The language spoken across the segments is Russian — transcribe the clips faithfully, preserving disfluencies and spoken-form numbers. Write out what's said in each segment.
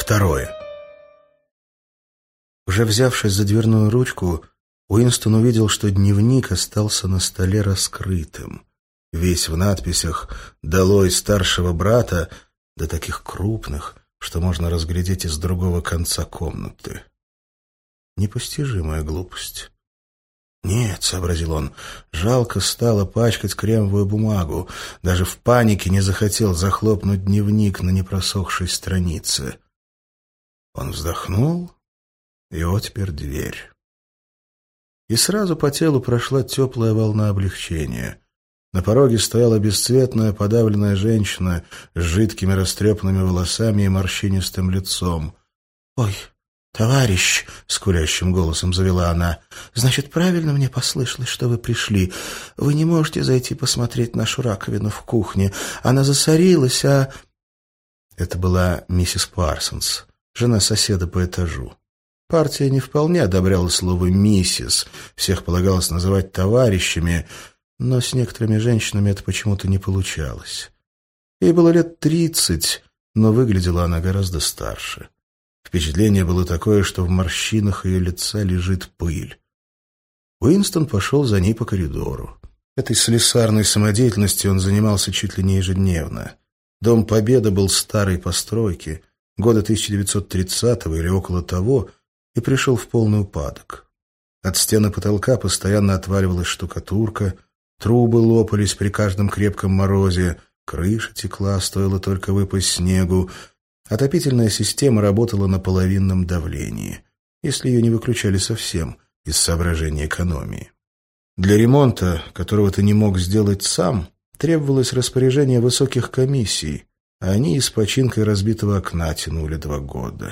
Второе. Уже взявшись за дверную ручку, Уинстон увидел, что дневник остался на столе раскрытым. Весь в надписях «Долой старшего брата», да таких крупных, что можно разглядеть из другого конца комнаты. Непостижимая глупость. «Нет», — сообразил он, — жалко стало пачкать кремовую бумагу. Даже в панике не захотел захлопнуть дневник на непросохшей странице. Он вздохнул и отпер дверь. И сразу по телу прошла теплая волна облегчения. На пороге стояла бесцветная подавленная женщина с жидкими растрепанными волосами и морщинистым лицом. «Ой, товарищ!» — скулящим голосом завела она. «Значит, правильно мне послышалось, что вы пришли. Вы не можете зайти посмотреть нашу раковину в кухне. Она засорилась, а...» Это была миссис Парсонс, жена соседа по этажу. Партия не вполне одобряла слово «миссис», всех полагалось называть товарищами, но с некоторыми женщинами это почему-то не получалось. Ей было лет тридцать, но выглядела она гораздо старше. Впечатление было такое, что в морщинах ее лица лежит пыль. Уинстон пошел за ней по коридору. Этой слесарной самодеятельностью он занимался чуть ли не ежедневно. Дом Победа был старой постройки, года тысяча девятьсот тридцатого или около того, и пришел в полный упадок. От стены потолка постоянно отваливалась штукатурка, трубы лопались при каждом крепком морозе, крыша текла, стоило только выпасть снегу, отопительная система работала на половинном давлении, если ее не выключали совсем из соображения экономии. Для ремонта, которого ты не мог сделать сам, требовалось распоряжение высоких комиссий, а они и с починкой разбитого окна тянули два года.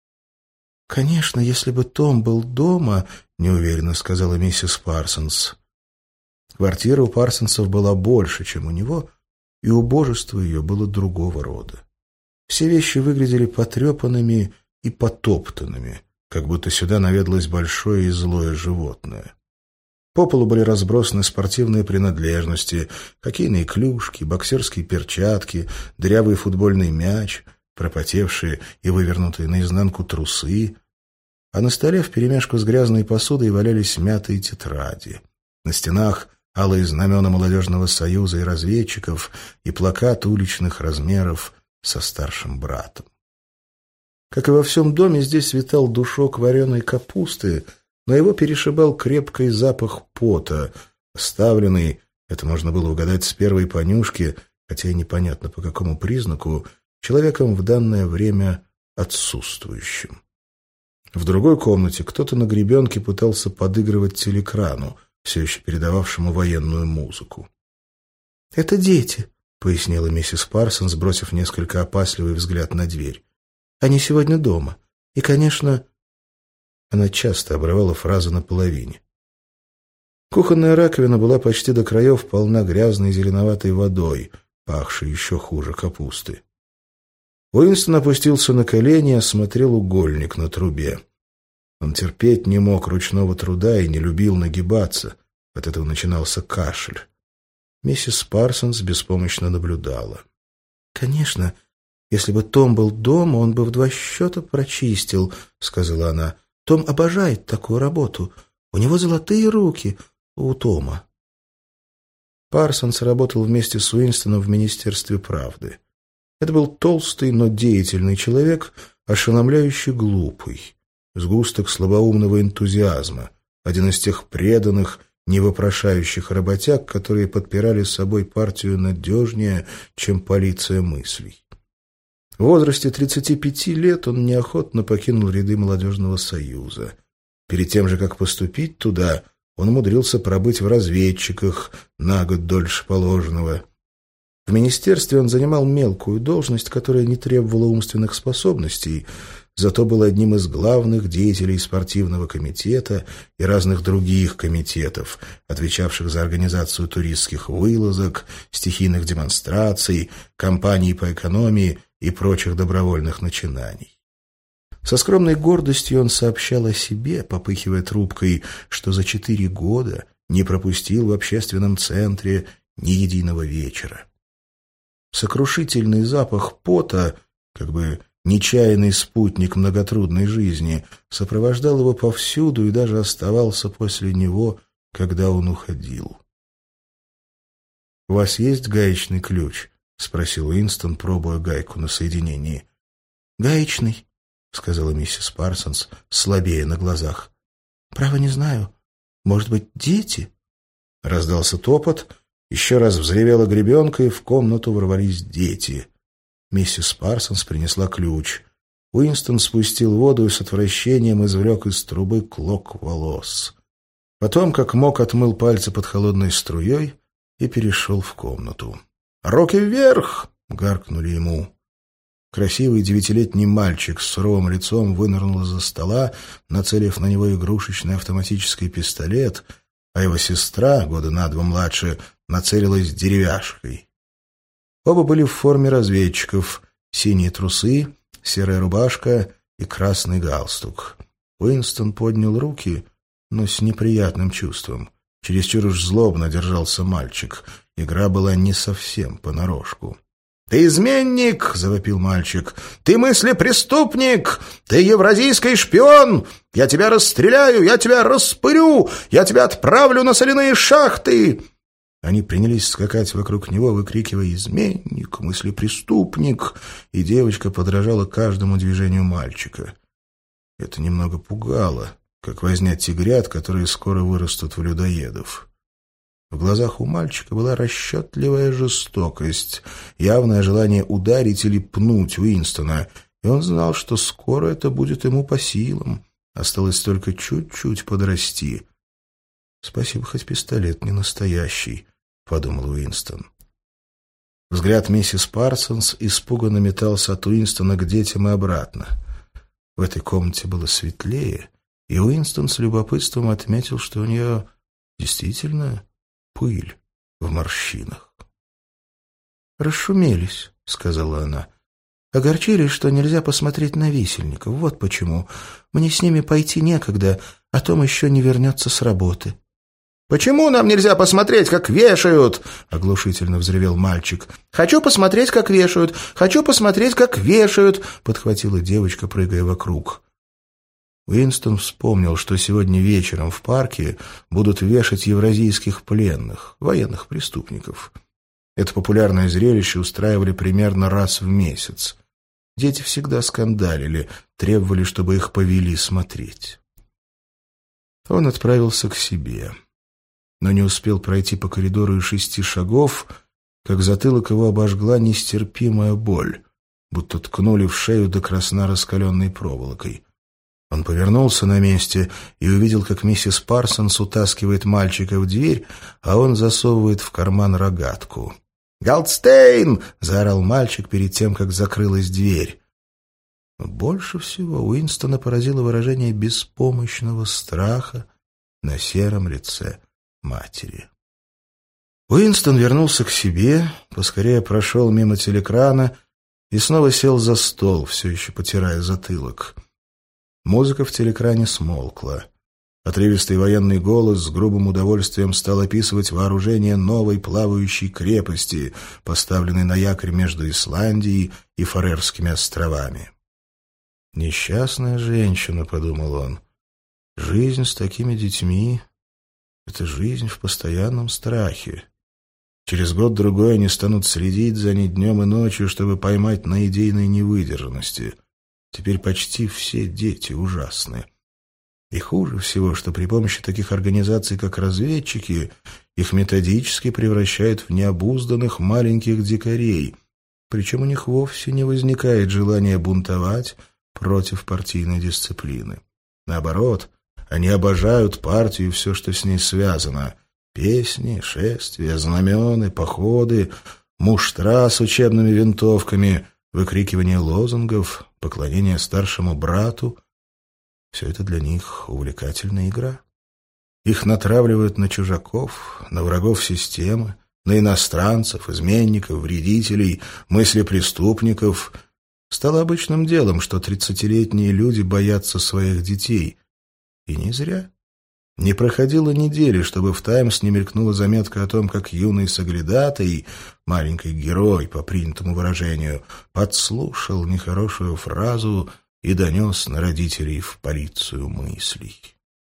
«Конечно, если бы Том был дома», — неуверенно сказала миссис Парсонс. Квартира у Парсонсов была больше, чем у него, и убожество ее было другого рода. Все вещи выглядели потрепанными и потоптанными, как будто сюда наведалось большое и злое животное. По полу были разбросаны спортивные принадлежности, хоккейные клюшки, боксерские перчатки, дырявый футбольный мяч, пропотевшие и вывернутые наизнанку трусы, а на столе вперемешку с грязной посудой валялись мятые тетради. На стенах алые знамена молодежного союза и разведчиков и плакат уличных размеров со старшим братом. Как и во всем доме, здесь витал душок вареной капусты, но его перешибал крепкий запах пота, оставленный, это можно было угадать с первой понюшки, хотя и непонятно по какому признаку, человеком в данное время отсутствующим. В другой комнате кто-то на гребенке пытался подыгрывать телекрану, все еще передававшему военную музыку. «Это дети», — пояснила миссис Парсон, сбросив несколько опасливый взгляд на дверь. «Они сегодня дома. И, конечно...» Она часто обрывала фразу наполовине. Кухонная раковина была почти до краев полна грязной зеленоватой водой, пахшей еще хуже капусты. Уинстон опустился на колени и осмотрел угольник на трубе. Он терпеть не мог ручного труда и не любил нагибаться. От этого начинался кашель. Миссис Парсонс беспомощно наблюдала. «Конечно, если бы Том был дома, он бы в два счета прочистил», — сказала она. «Том обожает такую работу. У него золотые руки, у Тома». Парсонс работал вместе с Уинстоном в Министерстве правды. Это был толстый, но деятельный человек, ошеломляюще глупый, сгусток слабоумного энтузиазма, один из тех преданных, невопрошающих работяг, которые подпирали собой партию надежнее, чем полиция мыслей. В возрасте тридцати пяти лет он неохотно покинул ряды молодежного союза. Перед тем же, как поступить туда, он умудрился пробыть в разведчиках на год дольше положенного. В министерстве он занимал мелкую должность, которая не требовала умственных способностей, зато был одним из главных деятелей спортивного комитета и разных других комитетов, отвечавших за организацию туристских вылазок, стихийных демонстраций, кампаний по экономии и прочих добровольных начинаний. Со скромной гордостью он сообщал о себе, попыхивая трубкой, что за четыре года не пропустил в общественном центре ни единого вечера. Сокрушительный запах пота, как бы нечаянный спутник многотрудной жизни, сопровождал его повсюду и даже оставался после него, когда он уходил. «У вас есть гаечный ключ?» — спросил Уинстон, пробуя гайку на соединении. «Гаечный», — сказала миссис Парсонс, слабее на глазах. «Право не знаю. Может быть, дети?» Раздался топот, еще раз взревела гребенка, и в комнату ворвались дети. Миссис Парсонс принесла ключ. Уинстон спустил воду и с отвращением извлек из трубы клок волос. Потом, как мог, отмыл пальцы под холодной струей и перешел в комнату. «Руки вверх!» — гаркнули ему. Красивый девятилетний мальчик с суровым лицом вынырнул из-за стола, нацелив на него игрушечный автоматический пистолет, а его сестра, года на два младше, нацелилась деревяшкой. Оба были в форме разведчиков: синие трусы, серая рубашка и красный галстук. Уинстон поднял руки, но с неприятным чувством. Чересчур уж злобно держался мальчик. Игра была не совсем понарошку. «Ты изменник!» — завопил мальчик. «Ты мыслепреступник! Ты евразийский шпион! Я тебя расстреляю! Я тебя распырю! Я тебя отправлю на соляные шахты!» Они принялись скакать вокруг него, выкрикивая «изменник! Мыслепреступник!» И девочка подражала каждому движению мальчика. Это немного пугало, как возня тигрят, которые скоро вырастут в людоедов. В глазах у мальчика была расчетливая жестокость, явное желание ударить или пнуть Уинстона, и он знал, что скоро это будет ему по силам. Осталось только чуть-чуть подрасти. «Спасибо, хоть пистолет не настоящий», — подумал Уинстон. Взгляд миссис Парсонс испуганно метался от Уинстона к детям и обратно. В этой комнате было светлее, и Уинстон с любопытством отметил, что у нее действительно пыль в морщинах. «Расшумелись», — сказала она. «Огорчились, что нельзя посмотреть на висельников. Вот почему. Мне с ними пойти некогда, а Том еще не вернется с работы». «Почему нам нельзя посмотреть, как вешают?» — оглушительно взревел мальчик. «Хочу посмотреть, как вешают! Хочу посмотреть, как вешают!» — подхватила девочка, прыгая вокруг. Уинстон вспомнил, что сегодня вечером в парке будут вешать евразийских пленных, военных преступников. Это популярное зрелище устраивали примерно раз в месяц. Дети всегда скандалили, требовали, чтобы их повели смотреть. Он отправился к себе, но не успел пройти по коридору и шести шагов, как затылок его обожгла нестерпимая боль, будто ткнули в шею до красна раскаленной проволокой. Он повернулся на месте и увидел, как миссис Парсонс утаскивает мальчика в дверь, а он засовывает в карман рогатку. «Галдстейн!» — заорал мальчик перед тем, как закрылась дверь. Но больше всего Уинстона поразило выражение беспомощного страха на сером лице матери. Уинстон вернулся к себе, поскорее прошел мимо телекрана и снова сел за стол, все еще потирая затылок. Музыка в телекране смолкла. Отрывистый военный голос с грубым удовольствием стал описывать вооружение новой плавающей крепости, поставленной на якорь между Исландией и Фарерскими островами. «Несчастная женщина», — подумал он. «Жизнь с такими детьми — это жизнь в постоянном страхе. Через год-другой они станут следить за ней днем и ночью, чтобы поймать на идейной невыдержанности. Теперь почти все дети ужасны. И хуже всего, что при помощи таких организаций, как разведчики, их методически превращают в необузданных маленьких дикарей, причем у них вовсе не возникает желания бунтовать против партийной дисциплины. Наоборот, они обожают партию и все, что с ней связано. Песни, шествия, знамены, походы, муштра с учебными винтовками, выкрикивание лозунгов, поклонение старшему брату — все это для них увлекательная игра. Их натравливают на чужаков, на врагов системы, на иностранцев, изменников, вредителей, мыслепреступников. Стало обычным делом, что тридцатилетние люди боятся своих детей. И не зря. Не проходило недели, чтобы в «Таймс» не мелькнула заметка о том, как юный соглядатый, маленький герой, по принятому выражению, подслушал нехорошую фразу и донес на родителей в полицию мыслей.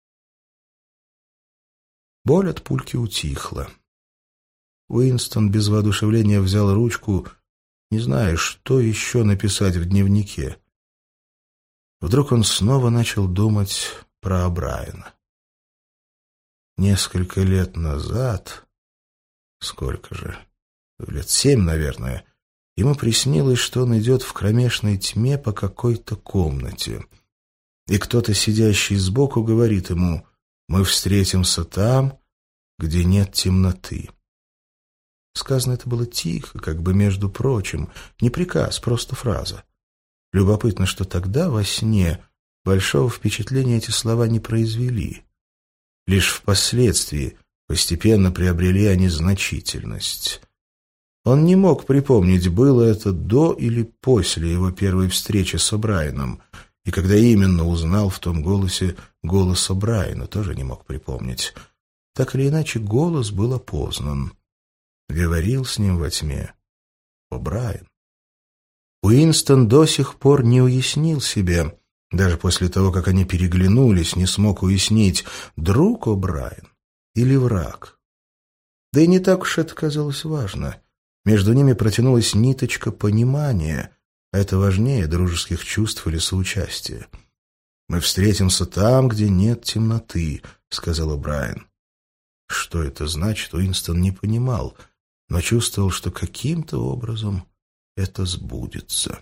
Боль от пульки утихла. Уинстон без воодушевления взял ручку, не зная, что еще написать в дневнике. Вдруг он снова начал думать про О'Брайена. Несколько лет назад, сколько же, лет семь, наверное, ему приснилось, что он идет в кромешной тьме по какой-то комнате. И кто-то, сидящий сбоку, говорит ему: «Мы встретимся там, где нет темноты». Сказано это было тихо, как бы между прочим, не приказ, просто фраза. Любопытно, что тогда, во сне, большого впечатления эти слова не произвели. Лишь впоследствии постепенно приобрели они значительность. Он не мог припомнить, было это до или после его первой встречи с О'Брайеном, и когда именно узнал в том голосе голос О'Брайена, тоже не мог припомнить. Так или иначе, голос был опознан. Говорил с ним во тьме О'Брайен. Уинстон до сих пор не уяснил себе, даже после того, как они переглянулись, не смог уяснить, друг О'Брайен или враг. Да и не так уж это казалось важно. Между ними протянулась ниточка понимания, а это важнее дружеских чувств или соучастия. «Мы встретимся там, где нет темноты», — сказал О'Брайен. Что это значит, Уинстон не понимал, но чувствовал, что каким-то образом это сбудется.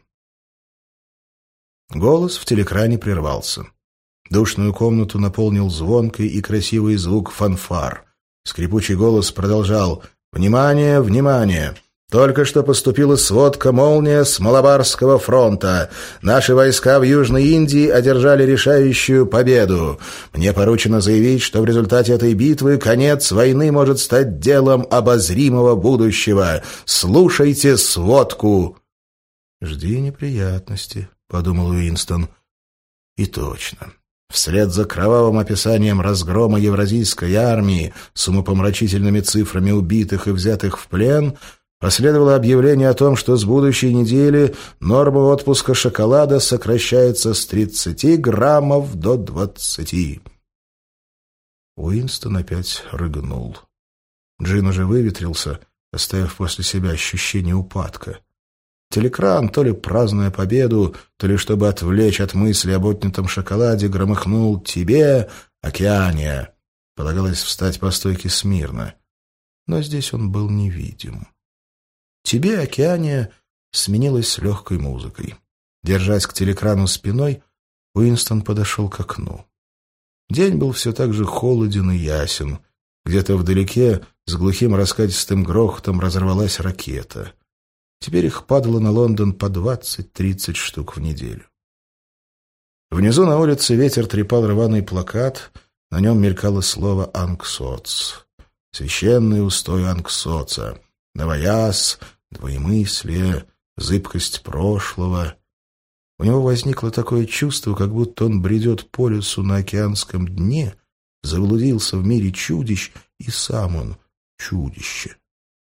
Голос в телекране прервался. Душную комнату наполнил звонкий и красивый звук фанфар. Скрипучий голос продолжал: «Внимание, внимание! Только что поступила сводка «Молния» с Малабарского фронта. Наши войска в Южной Индии одержали решающую победу. Мне поручено заявить, что в результате этой битвы конец войны может стать делом обозримого будущего. Слушайте сводку!» «Жди неприятности», — подумал Уинстон. И точно. Вслед за кровавым описанием разгрома евразийской армии с умопомрачительными цифрами убитых и взятых в плен последовало объявление о том, что с будущей недели норма отпуска шоколада сокращается с тридцати граммов до двадцати. Уинстон опять рыгнул. Джин уже выветрился, оставив после себя ощущение упадка. Телекран, то ли празднуя победу, то ли чтобы отвлечь от мысли об отнятом шоколаде, громыхнул: «Тебе, Океания!» Полагалось встать по стойке смирно. Но здесь он был невидим. «Тебе, Океания» сменилась легкой музыкой. Держась к телекрану спиной, Уинстон подошел к окну. День был все так же холоден и ясен. Где-то вдалеке с глухим раскатистым грохотом разорвалась ракета. Теперь их падало на Лондон по двадцать-тридцать штук в неделю. Внизу на улице ветер трепал рваный плакат, на нем мелькало слово «Анксоц». Священный устой Анксоца. Новояз, двоемыслие, зыбкость прошлого. У него возникло такое чувство, как будто он бредет по лесу на океанском дне, заблудился в мире чудищ, и сам он чудище.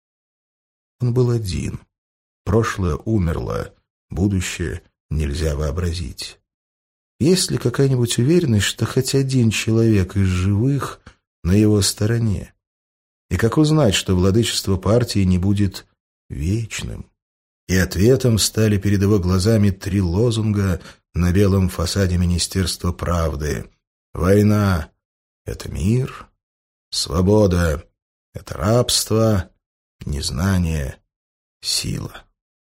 Он был один. Прошлое умерло, будущее нельзя вообразить. Есть ли какая-нибудь уверенность, что хоть один человек из живых на его стороне? И как узнать, что владычество партии не будет вечным? И ответом стали перед его глазами три лозунга на белом фасаде Министерства правды. Война — это мир, свобода — это рабство, незнание — сила.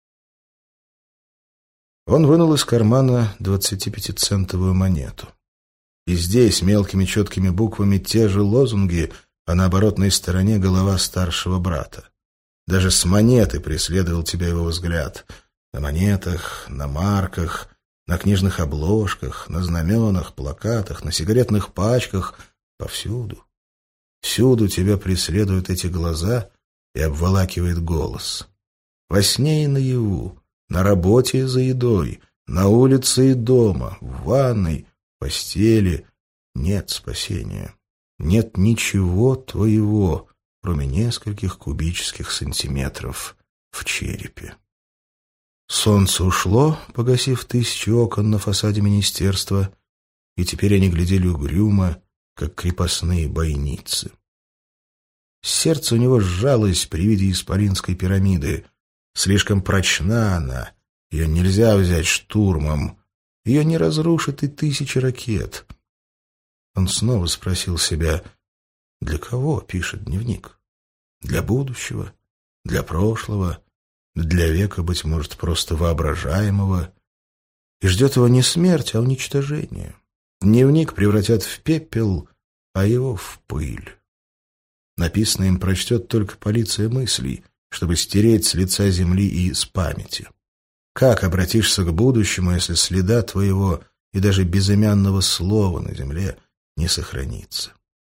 Он вынул из кармана двадцатипятицентовую монету. И здесь мелкими четкими буквами те же лозунги, а на оборотной стороне голова старшего брата. Даже с монеты преследовал тебя его взгляд. На монетах, на марках, на книжных обложках, на знаменах, плакатах, на сигаретных пачках, повсюду. Всюду тебя преследуют эти глаза и обволакивает голос. Во сне и наяву, на работе и за едой, на улице и дома, в ванной, в постели нет спасения. нет ничего твоего, кроме нескольких кубических сантиметров в черепе. Солнце ушло, погасив тысячи окон на фасаде министерства, и теперь они глядели угрюмо, как крепостные бойницы. Сердце у него сжалось при виде исполинской пирамиды. Слишком прочна она, ее нельзя взять штурмом, ее не разрушит и тысячи ракет. Он снова спросил себя, для кого пишет дневник? Для будущего? Для прошлого? Для века, быть может, просто воображаемого? И ждет его не смерть, а уничтожение. Дневник превратят в пепел, а его в пыль. Написанное им прочтет только полиция мыслей, чтобы стереть с лица земли и с памяти. Как обратишься к будущему, если следа твоего и даже безымянного слова на земле не сохранится?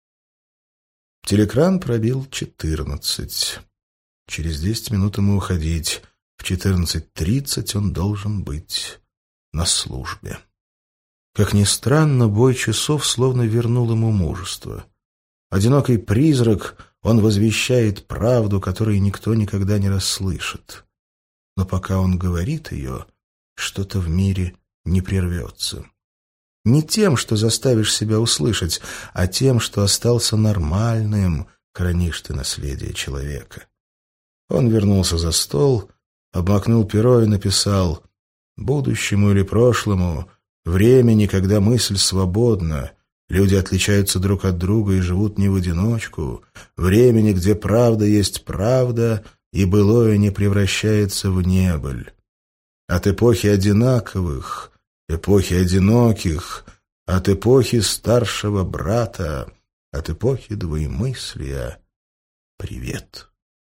Телекран пробил четырнадцать. Через десять минут ему уходить. В четырнадцать тридцать он должен быть на службе. Как ни странно, бой часов словно вернул ему мужество. Одинокий призрак, он возвещает правду, которую никто никогда не расслышит. Но пока он говорит ее, что-то в мире не прервется. Не тем, что заставишь себя услышать, а тем, что остался нормальным, хранишь ты наследие человека. Он вернулся за стол, обмакнул перо и написал: «Будущему или прошлому, времени, когда мысль свободна, люди отличаются друг от друга и живут не в одиночку, времени, где правда есть правда, и былое не превращается в небыль. От эпохи одинаковых, эпохи одиноких, от эпохи старшего брата, от эпохи двоемыслия. Привет».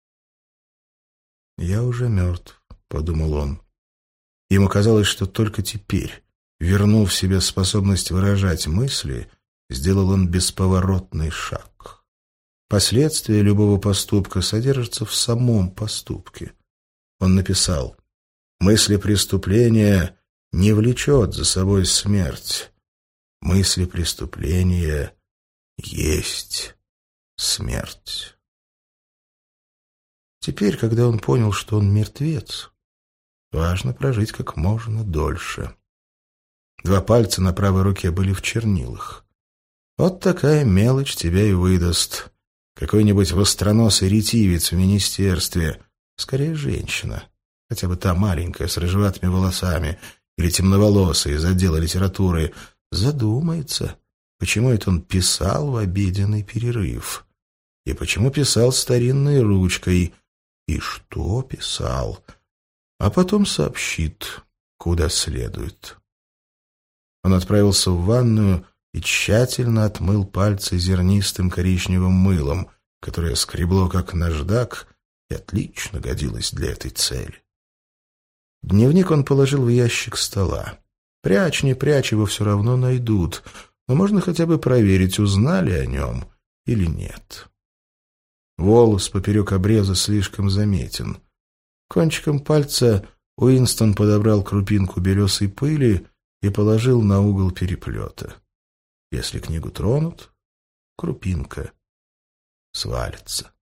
«Я уже мертв», — подумал он. Ему казалось, что только теперь, вернув себе способность выражать мысли, сделал он бесповоротный шаг. Последствия любого поступка содержатся в самом поступке. Он написал: «Мысли преступления не влечет за собой смерть. Мысли преступления есть смерть». Теперь, когда он понял, что он мертвец, важно прожить как можно дольше. Два пальца на правой руке были в чернилах. Вот такая мелочь тебя и выдаст. Какой-нибудь востроносый ретивец в министерстве, скорее женщина, хотя бы та маленькая с рыжеватыми волосами, или темноволосая из отдела литературы, задумается, почему это он писал в обеденный перерыв, и почему писал старинной ручкой, и что писал, а потом сообщит, куда следует. Он отправился в ванную и тщательно отмыл пальцы зернистым коричневым мылом, которое скребло как наждак и отлично годилось для этой цели. Дневник он положил в ящик стола. Прячь, не прячь, его все равно найдут, но можно хотя бы проверить, узнали о нем или нет. Волос поперек обреза слишком заметен. Кончиком пальца Уинстон подобрал крупинку белесой пыли и положил на угол переплета. Если книгу тронут, крупинка свалится.